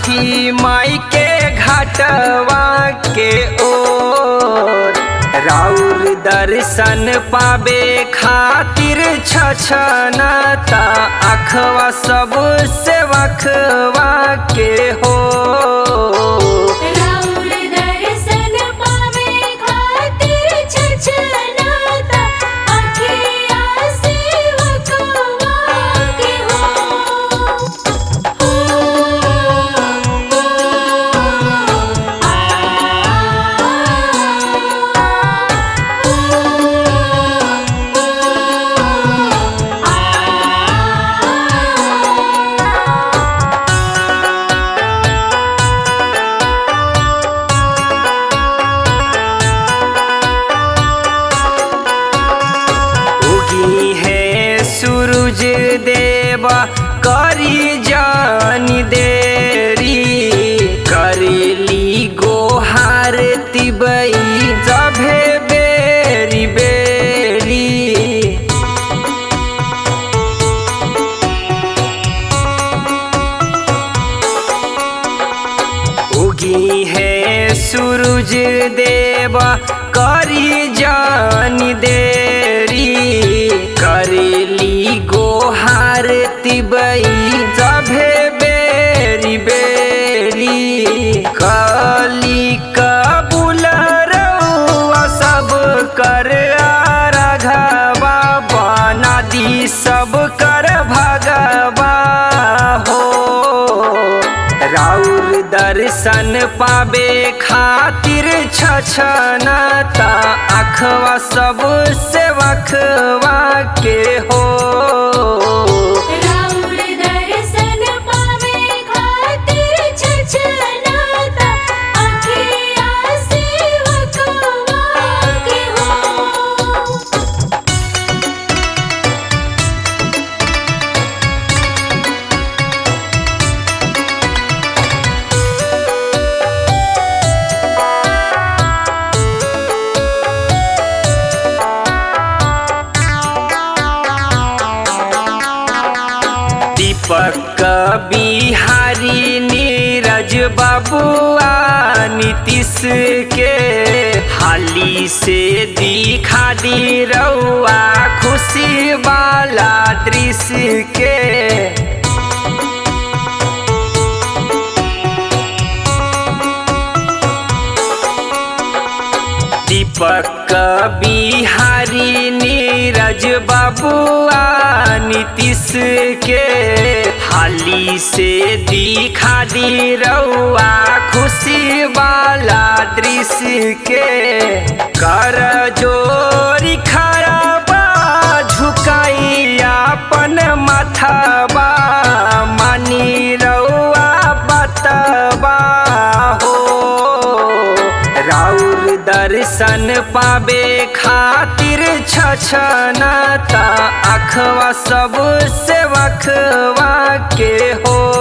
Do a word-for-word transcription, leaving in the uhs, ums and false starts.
छठी माई के घाटवा के ओर राउर दर्शन पावे खातिर छछनता अखवा सब से वखवा के हो। सूरज देवा करी जानी देरी करेली गोहार तिबई जभे बेरी बेरी। उगी है सूरज देवा करी जानी देरी करेली गोहार तिबई जभे बेरी बेरी। कली कबूल रउआ सब कर राघवा बना दी सब कर भगवा हो। राउर दर्शन पावे खातिर छछनता अखवा सब से वखवा के हो। दीपक बिहारी नीरज बाबुआ नीतीश के हाली से दिखा दी रउआ खुशी वाला दृश्य के। दीपक बिहारी नीरज बाबुआ नीतीश के हाली से दिखा दी रउआ खुशी वाला दृश्य के। कर जोरी खराबा झुकाई अपन माथाबा मानी रउआ बतबा हो। राउर दर्शन पावे खातिर छछनता अखवा सब से वखवा के हो।